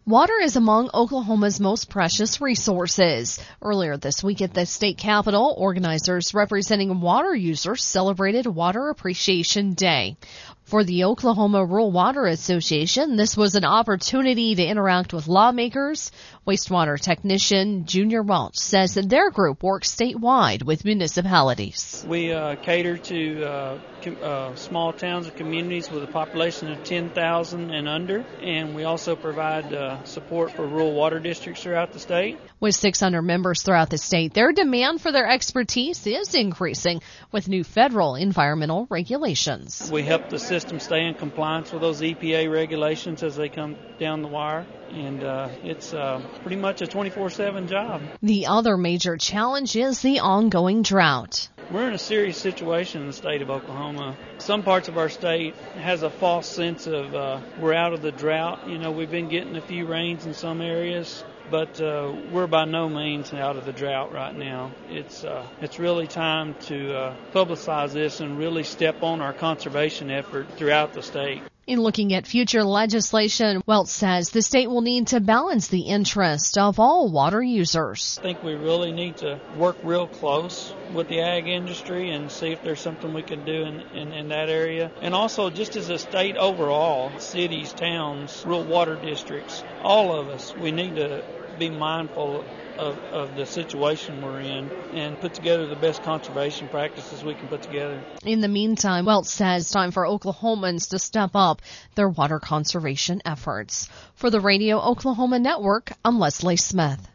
Water is among Oklahoma's most precious resources. Earlier this week at the state capitol, organizers representing water users celebrated Water Appreciation Day. For the Oklahoma Rural Water Association, this was an opportunity to interact with lawmakers. Wastewater technician Junior Welch says that their group works statewide with municipalities. We cater to small towns and communities with a population of 10,000 and under, and we also provide support for rural water districts throughout the state. With 600 members throughout the state, their demand for their expertise is increasing with new federal environmental regulations. We help the system stay in compliance with those EPA regulations as they come down the wire, and it's pretty much a 24/7 job. The other major challenge is the ongoing drought. We're in a serious situation in the state of Oklahoma. Some parts of our state has a false sense of we're out of the drought. You know, we've been getting a few rains in some areas, but we're by no means out of the drought right now. It's really time to publicize this and really step on our conservation effort throughout the state. In looking at future legislation, Welch says the state will need to balance the interest of all water users. I think we really need to work real close with the ag industry and see if there's something we can do in that area. And also, just as a state overall, cities, towns, rural water districts, all of us, we need to be mindful of the situation we're in and put together the best conservation practices we can put together. In the meantime, Welch says it's time for Oklahomans to step up their water conservation efforts. For the Radio Oklahoma Network, I'm Leslie Smith.